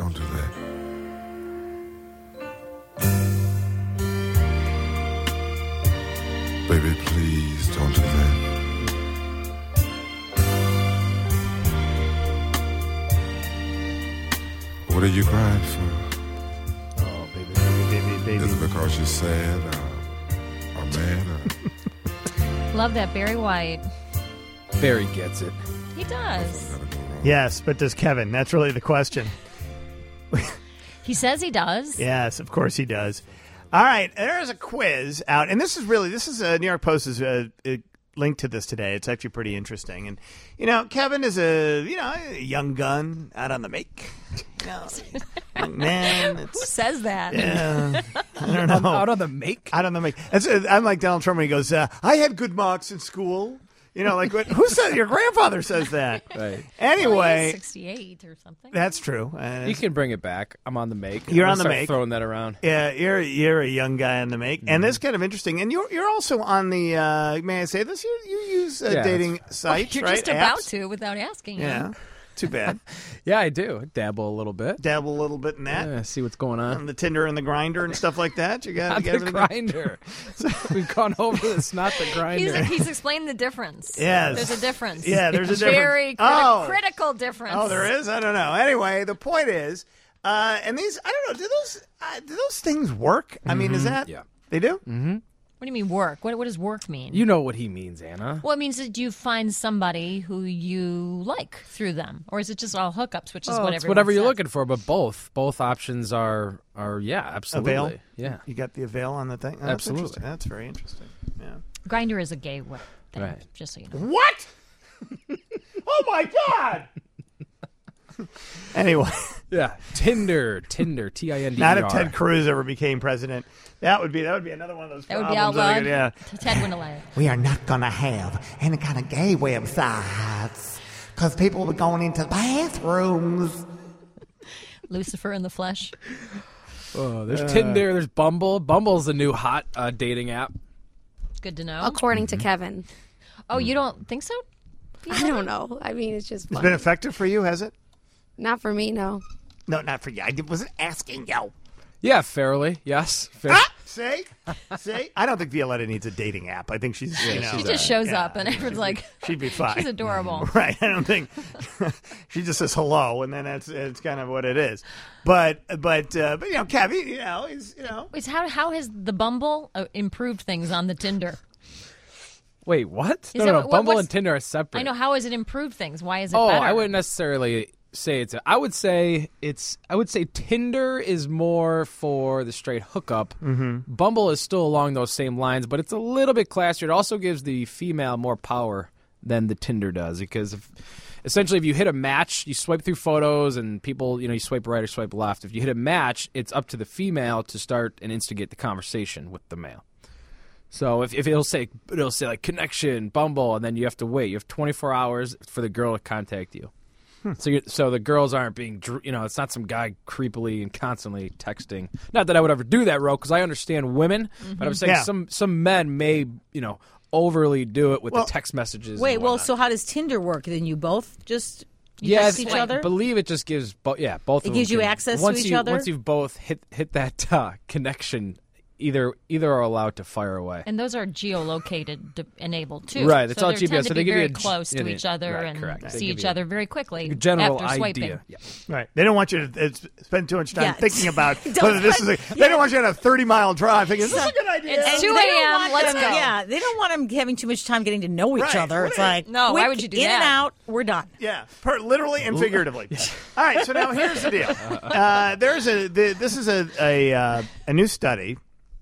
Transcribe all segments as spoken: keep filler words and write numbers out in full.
Don't do that. Baby, please don't do that. What are you crying for? Oh, baby, baby, baby, baby. Is it because you're sad or, or mad? Or... Love that, Barry White. Barry gets it. He does. Yes, but does Kevin? That's really the question. He says he does. Yes, of course he does. All right, there's a quiz out, and this is really, this is a New York Post is a, a link to this today. It's actually pretty interesting. And, you know, Kevin is a, you know, a young gun out on the make. You know, young man. Who says that? Yeah, I don't know. Out on the make? Out on the make. That's, I'm like Donald Trump when he goes, uh, I had good marks in school. You know, like, what, who says, your grandfather says that. Right. Anyway. Well, he's sixty-eight or something. That's true. Uh, You can bring it back. I'm on the make. You're I'm on the start make. Throwing that around. Yeah, you're you're a young guy on the make, Mm-hmm. and this is kind of interesting. And you're you're also on the. Uh, may I say this? You you use uh, Yeah, dating that's- sites, You're right? just about Apps? to without asking. Yeah, him. too bad. Yeah, I do. I dabble a little bit. Dabble a little bit in that. Yeah, see what's going on. On the Tinder and the Grinder and stuff like that. You got Not you the got grinder. We've gone over this. Not the grinder. He's, he's explained the difference. Yes. There's a difference. Yeah, there's a difference. Very criti- Oh. critical difference. Oh, there is. I don't know. Anyway, the point is, uh, and these I don't know. Do those uh, do those things work? I mean, is that Yeah. they do? Mm-hmm. What do you mean work? What, what does work mean? You know what he means, Anna. Well, it means that you find somebody who you like through them, or is it just all hookups, which is Oh, what it's everyone whatever you're says? looking for, but both both options are are yeah, absolutely. Avail? Yeah. You got the avail on the thing. Oh, that's Absolutely. interesting. That's very interesting. Yeah. Grindr is a gay word thing, Right. just so you know. What? Oh my God! Anyway, Yeah. Tinder, Tinder, T I N D E not R. if Ted Cruz ever became president. That would be that would be another one of those. That would be problems. outlawed. Yeah. Ted wouldn't allow it. We are not going to have any kind of gay websites because people will be going into bathrooms. Lucifer in the flesh. Oh, there's Tinder, there's Bumble. Bumble's the new hot uh, dating app. Good to know. According Mm-hmm. to Kevin. Oh, you don't think so? I don't know. I mean, it's just It's funny. been effective for you, has it? Not for me, no. No, not for you. I wasn't asking you. Yeah, fairly. Yes. Fair. Ah, see, see. I don't think Violetta needs a dating app. I think she's. you know, She just shows yeah, up and everyone's like, she'd be fine. she's adorable. Right. I don't think she just says hello, and then that's it's kind of what it is. But but uh, but you know, Kevin, you know, he's you know. Wait, how how has the Bumble uh, improved things on the Tinder? Wait, what? Is No, that no, what- Bumble what's- and Tinder are separate. I know. How has it improved things? Why is it Oh, better? I wouldn't necessarily say it's. A, I would say it's. I would say Tinder is more for the straight hookup. Mm-hmm. Bumble is still along those same lines, but it's a little bit classier. It also gives the female more power than the Tinder does because if, essentially, if you hit a match, you swipe through photos and people, you know, you swipe right or swipe left. If you hit a match, it's up to the female to start and instigate the conversation with the male. So if, if it'll say it'll say like connection, Bumble, and then you have to wait. You have twenty-four hours for the girl to contact you. Hmm. So you so the girls aren't being, dr- you know, it's not some guy creepily and constantly texting. Not that I would ever do that, Ro, because I understand women, Mm-hmm. but I'm saying Yeah. some some men may, you know, overly do it with Well- the text messages. Wait, and well, whatnot. so how does Tinder work? Then you both just you yeah, text it's- each other? I believe it just gives both. Yeah, both. It of gives them you can- access to once each you, other? Once you've both hit hit that uh, connection, either either are allowed to fire away. And those are geolocated d- enabled too. Right, it's so all they G P S, tend so to they be give you very a g- close to yeah, each other right, and correct. They see give each you other very quickly A general after swiping. idea. Yeah. Right. They don't want you to uh, spend too much time Yeah. thinking about Don't whether this is a. spend- They don't want you on a thirty mile drive thinking, is this a good idea? It's And two they don't a.m., want let's them- go. Yeah, they don't want them having too much time getting to know each Right. other. What It's is- like, No, why quick, would you do in and that? out, we're done. Yeah, per, literally and figuratively. All right, so now here's the deal. Uh, there's a the, this is a a, uh, a new study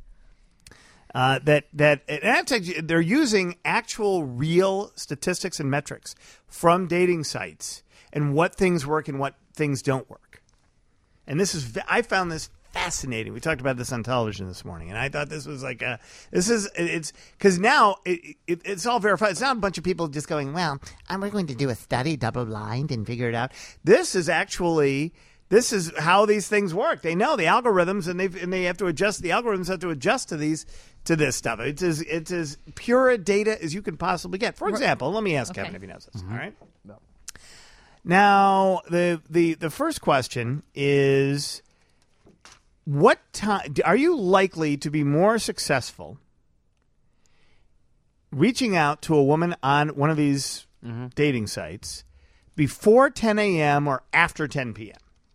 uh, that that and actually they're using actual real statistics and metrics from dating sites and what things work and what things don't work. And this is I found this fascinating. We talked about this on television this morning, and I thought this was like a this is it's because now it, it, it's all verified. It's not a bunch of people just going, well, And we're going to do a study double blind and figure it out. this is actually this is how these things work. They know the algorithms, and they and they have to adjust. The algorithms have to adjust to these to this stuff. It's as it's as pure a data as you can possibly get. For example, let me ask Okay. Kevin if he knows this. All right. Now, the, the, the first question is, what time are you likely to be more successful reaching out to a woman on one of these mm-hmm. dating sites before ten a.m. or after ten p.m.?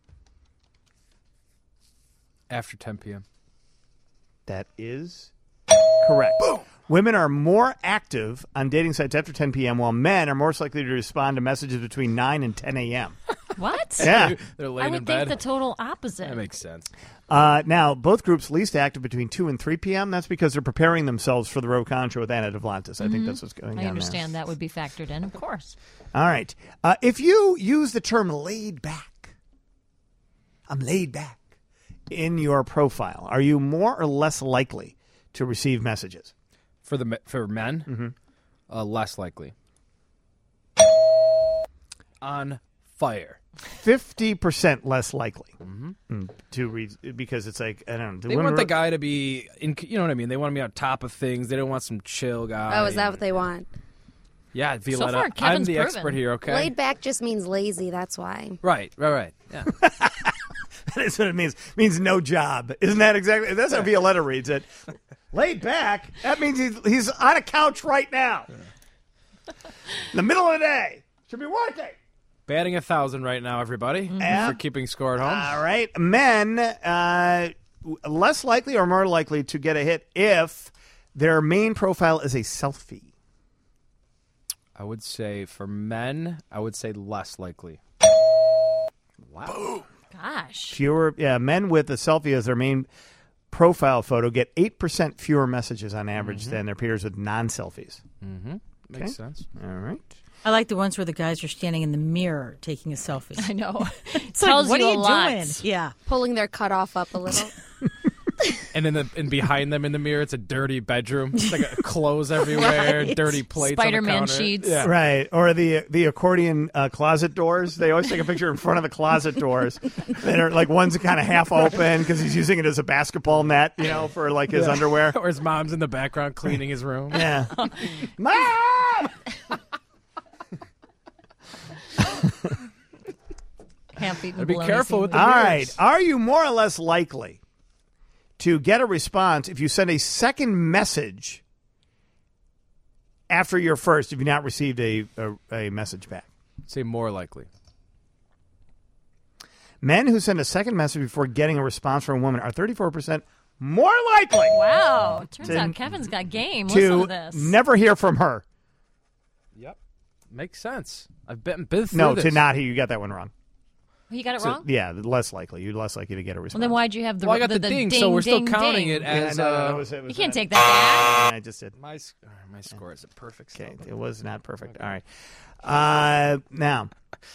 After ten p.m. That is correct. Boom. Women are more active on dating sites after ten p.m., while men are more likely to respond to messages between nine and ten a.m. What? Yeah. They're laying I would in think bed. the total opposite. That makes sense. Uh, now, both groups least active between two and three p.m. That's because they're preparing themselves for the Roe Contra with Anna Duplantis. I mm-hmm. think that's what's going on I understand there. that would be factored in, of course. All right. Uh, if you use the term laid back, I'm laid back, in your profile, are you more or less likely to receive messages? For the for men, mm-hmm. uh, less likely. On fire. Fifty percent less likely mm-hmm. to read because it's like I don't know. They want the guy to be, in, you know what I mean. They want to be on top of things. They don't want some chill guy. Oh, is that what they want? Yeah, Violetta. So far, Kevin's I'm the proven. expert here. Okay, Laid back just means lazy. That's why. Right, right, right. Yeah. That is what it means. It means no job. Isn't that exactly? That's how Violetta reads it. Laid back. That means he's, he's on a couch right now. In the middle of the day. Should be working. Batting a thousand right now, everybody, mm-hmm. for keeping score at home. All right. Men, uh, less likely or more likely to get a hit if their main profile is a selfie. I would say for men, I would say less likely. Wow. Gosh. Fewer, yeah, men with a selfie as their main profile photo get eight percent fewer messages on average mm-hmm. than their peers with non-selfies. Mm-hmm. Makes okay. sense. All right. I like the ones where the guys are standing in the mirror taking a selfie. I know. It's Tells like, what you are a you lot. doing? Yeah. Pulling their cutoff up a little. And in the and behind them in the mirror, it's a dirty bedroom. It's like a clothes everywhere, Right. dirty plates. Spider-Man on the counter. sheets. Yeah. Right. Or the the accordion uh, closet doors. They always take a picture in front of the closet doors. That are like one's kind of half open because he's using it as a basketball net, you know, for like his Yeah. underwear. Or his mom's in the background cleaning his room. Yeah. Mom! Half-eaten Be bologna careful with the All mirrors. right. Are you more or less likely to get a response if you send a second message after your first if you've not received a, a, a message back? Say more likely. Men who send a second message before getting a response from a woman are thirty-four percent more likely Wow. It turns To- out Kevin's got game. Listen to to this. never hear from her. Yep. Makes sense. I've been, been through No, this. to not hear. You got that one wrong. You got it So, wrong? yeah, less likely. You're less likely to get a response. Well, then why'd you have the Well, I got the, the, ding, ding, so we're still ding, counting ding. it Yeah, as. no, no, uh, no, it was- it was You can't not- take that I just did. My, sc- my score is a perfect. Okay, still. it was not perfect. All right. Uh, now,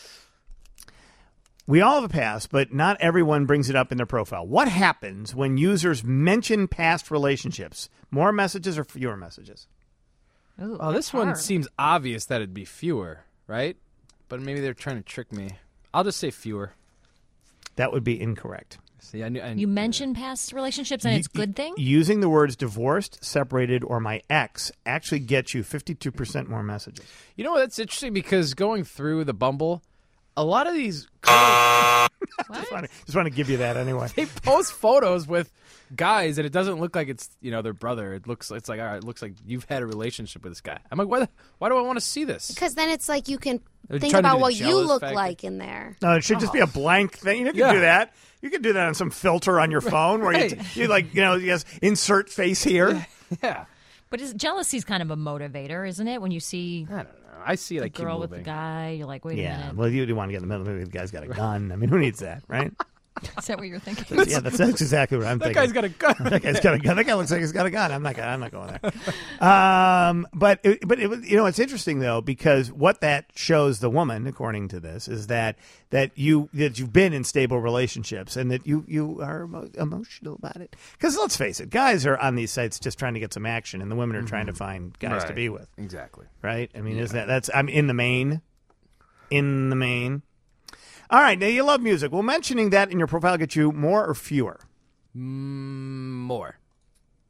we all have a past, but not everyone brings it up in their profile. What happens when users mention past relationships? More messages or fewer messages? back. Ooh, Oh, this that's one hard. seems obvious that it'd be fewer, right? But maybe they're trying to trick me. I'll just say fewer. That would be incorrect. See, I knew. I, You mentioned past relationships and it's a good thing? Using the words divorced, separated, or my ex actually gets you fifty-two percent more messages. You know what? That's interesting because going through the Bumble, a lot of these girls, Just want, to, just want to give you that anyway. they post photos with guys, and it doesn't look like it's you know their brother. It looks it's like all right, it looks like you've had a relationship with this guy. I'm like, why? The, why do I want to see this? Because then it's like you can They're think trying to about do the what you jealous look factor. like in there. No, it should just be a blank thing. You can Yeah. do that. You can do that on some filter on your phone where Right. you, you like, you know, you guys insert face here. Yeah, But is, jealousy's kind of a motivator, isn't it? When you see I don't know. I see it. a I keep girl with moving. the guy, you're like, wait a Yeah. minute. Well, you do want to get in the middle. Maybe the guy's got a gun. I mean, who needs that, right? Is that what you're thinking? Yeah, that's, that's exactly what I'm That thinking. guy's got a gun. that guy's got a gun. That guy looks like he's got a gun. I'm not. I'm not going there. Um, but it, but it, was- you know, it's interesting though because what that shows the woman, according to this, is that that you that you've been in stable relationships and that you you are emo- emotional about it. Because let's face it, guys are on these sites just trying to get some action, and the women are trying to find guys to Right. be with. Exactly. Right? I mean, is that that's I'm in the main, in the main. All right, now you love music. Will mentioning that in your profile get you more or fewer? Mm, more.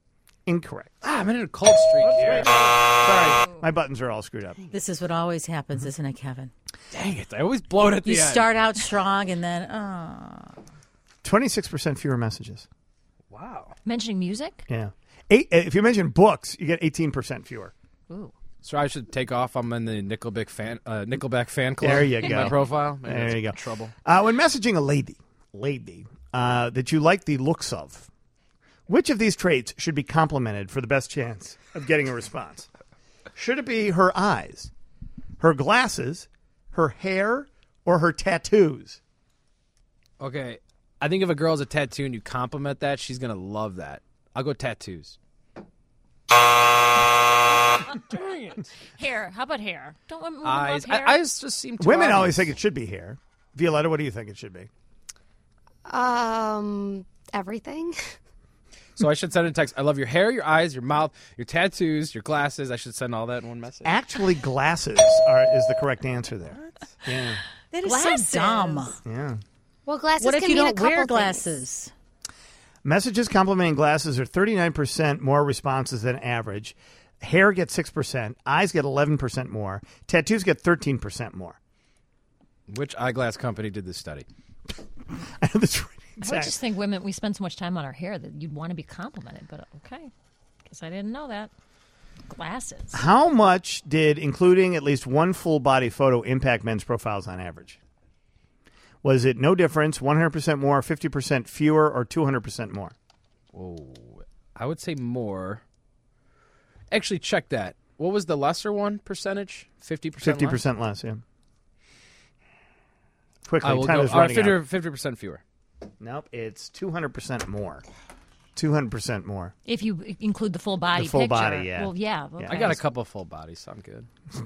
incorrect. Ah, I'm in a cold streak here. Sorry, my buttons are all screwed up. This is what always happens, isn't it, Kevin? Dang it! I always blow it at the You end. start out strong and then, oh. twenty-six percent fewer messages. Wow. Mentioning music? Yeah. Eight, if you mention books, you get eighteen percent fewer. Ooh. So I should take off. I'm in the Nickelback fan, uh, Nickelback fan club. There you in go. My profile. Maybe There that's you go. Trouble. Uh, when messaging a lady, lady uh, that you like the looks of, which of these traits should be complimented for the best chance of getting a response? Should it be her eyes, her glasses, her hair, or her tattoos? Okay. I think if a girl has a tattoo and you compliment that, she's gonna love that. I'll go tattoos. Dang it. Hair. How about hair? Don't women Eyes. love hair? I, eyes just seem too Women obvious. always think it should be hair. Violetta, what do you think it should be? Um, everything. So I should send a text. I love your hair, your eyes, your mouth, your tattoos, your glasses. I should send all that in one message. Actually, glasses are is the correct answer there. Yeah. That is Glasses. so dumb. Yeah. Well, glasses What if can you mean a don't couple wear things. glasses? Messages complimenting glasses are thirty-nine percent more responses than average. Hair gets six percent. Eyes get eleven percent more. Tattoos get thirteen percent more. Which eyeglass company did this study? That's right. I Exactly. just think women, we spend so much time on our hair that you'd want to be complimented. But okay. Guess I didn't know that. Glasses. How much did including at least one full body photo impact men's profiles on average? Was it no difference, one hundred percent more, fifty percent fewer, or two hundred percent more? Whoa. I would say more. Actually, check that. What was the lesser one percentage? fifty percent fifty less? percent less, yeah. Quickly, I will time go is uh, running out. fifty percent fewer. Nope, it's two hundred percent more. two hundred percent more. If you include the full body The full picture. body, yeah. Well, yeah. Yeah. Okay. I got a couple full bodies, so I'm good.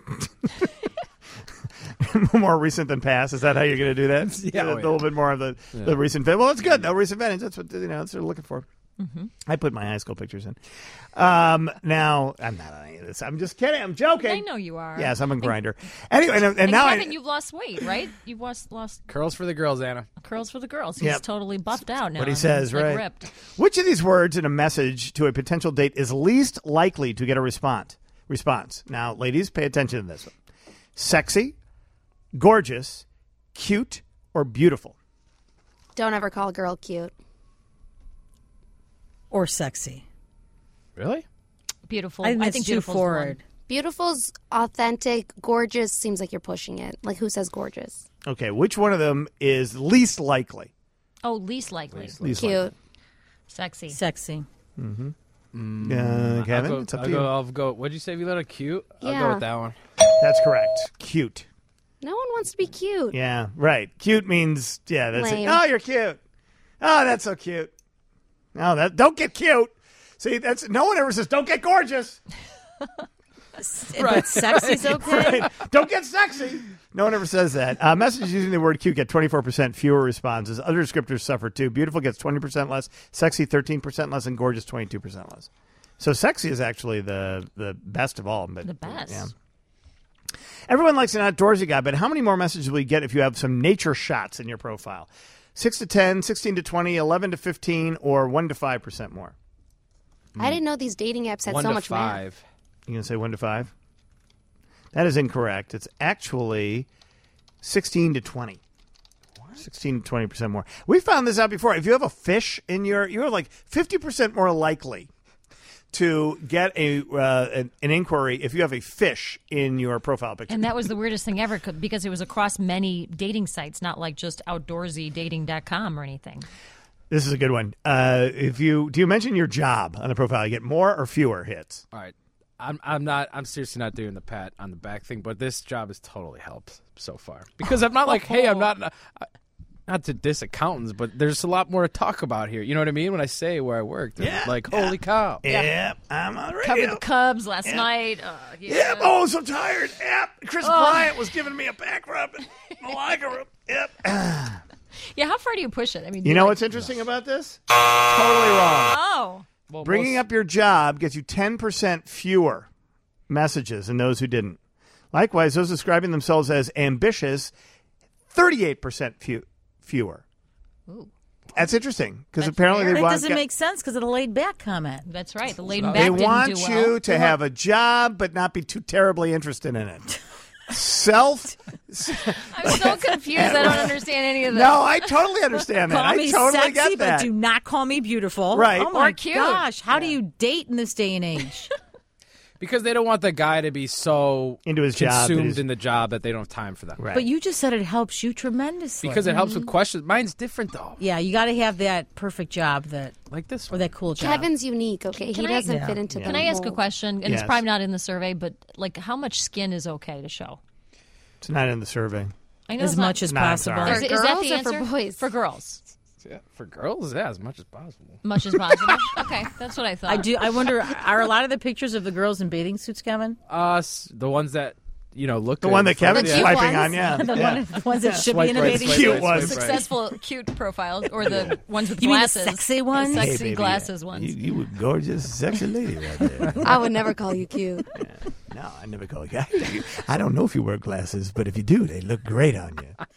More recent than past. Is that how you're going to do that? Yeah, a oh, little yeah. bit more of the, the recent. Well, that's good. No recent vintage. That's what you know. That's what they're looking for. Mm-hmm. I put my high school pictures in. Um, now I'm not on any of this. I'm just kidding. I'm joking. I know you are. Yes, I'm a grinder. Anyway, and, and, And now Kevin, I, you've lost weight, right? You've lost, lost Curls for the girls, Anna. curls for the girls. He's Yep. totally buffed out now. what he He's, says, like, right? ripped. Which of these words in a message to a potential date is least likely to get a response? Response. Now, ladies, pay attention to this one. Sexy, gorgeous, cute, or beautiful? Don't ever call a girl cute. Or sexy. Really? Beautiful. I think that's think too beautiful's the one. forward. Beautiful's authentic. Gorgeous seems like you're pushing it. Like, who says gorgeous? Okay, which one of them is least likely? Oh, least likely. Least Cute. likely. Sexy. Sexy. Uh, Kevin, I'll go, it's up I'll to go, you. I'll go. What'd you say, Violetta? Cute? I'll Yeah. go with that one. That's correct. Cute. No one wants to be cute. Yeah, right. Cute means yeah. That's it. Lame. Oh, you're cute. Oh, that's so cute. No, that don't get cute. See, that's no one ever says don't get gorgeous. But sexy's okay. Right. Don't get sexy. No one ever says that. Uh, messages using the word cute get twenty-four percent fewer responses. Other descriptors suffer too. Beautiful gets twenty percent less. Sexy thirteen percent less, and gorgeous twenty-two percent less. So sexy is actually the the best of all. But, The best. Yeah. Everyone likes an outdoorsy guy, but how many more messages will you get if you have some nature shots in your profile? six to ten, sixteen to twenty, eleven to fifteen, or one to five percent more? I didn't know these dating apps had one so to much math. five. You going to say one to five? That is incorrect. It's actually sixteen to twenty. sixteen to twenty percent more. We found this out before. If you have a fish in your, you're like fifty percent more likely to get a uh, an, an inquiry if you have a fish in your profile picture. And that was the weirdest thing ever c- because it was across many dating sites, not like just outdoorsy dating dot com or anything. This is a good one. Uh, if you do you mention your job on the profile, you get more or fewer hits. All right. I'm I'm not I'm seriously not doing the pat on the back thing, but this job has totally helped so far because I'm not like, hey, I'm not uh, not to diss accountants, but there's a lot more to talk about here. You know what I mean? When I say where I work, they're Yeah, like, yeah. holy cow! Yep, I'm on radio. Covered the Cubs last night. Uh, yeah. Yep. Oh, so tired. Yep. Chris Bryant was giving me a back rub in the locker room. Yep. Yeah, how far do you push it? I mean, You you're know like, what's interesting about this? Totally wrong. Oh, Well, Bringing most- up your job gets you ten percent fewer messages than those who didn't. Likewise, those describing themselves as ambitious, thirty-eight percent few, fewer. ooh. That's interesting because apparently fair. they That want doesn't make sense because of the laid back comment. That's right. The laid back they didn't want do you well. to have a job but not be too terribly interested in it. Self. I'm so confused. I don't understand any of this. No, I totally understand that. Call I me totally sexy, get that. but do not call me beautiful. Right. Oh my Or cute. gosh, how do you date in this day and age? Because they don't want the guy to be so Into his job that consumed he's- in the job that they don't have time for that. Right. But you just said it helps you tremendously. Because it helps with questions. Mine's different though. yeah, you got to have that perfect job that, Like this or one. that cool job. Kevin's unique, okay? Can he I- doesn't Yeah. fit into the Can I ask a mold. question? And Yes. it's probably not in the survey, but like, how much skin is okay to show? It's not in the survey. I know as it's not- much as No, I'm possible. sorry. Is, For is that the girls or for answer? boys? For girls, Yeah, for girls, yeah, as much as possible. much as possible. Okay, that's what I thought. I do. I wonder, are a lot of the pictures of the girls in bathing suits, Kevin? Uh, s- the ones that you know look The good one in that front of Kevin's The you. cute swiping ones? on, yeah. The, yeah. one, the ones that should Swipe be in a right, bathing swipe Cute suit. right, ones. swipe right. Successful, cute profiles, or the ones with You mean the glasses. sexy ones? The Hey, sexy baby, glasses ones. You, you were gorgeous, sexy lady right there. I would never call you cute. No, I never call you. I don't know if you wear glasses, but if you do, they look great on you.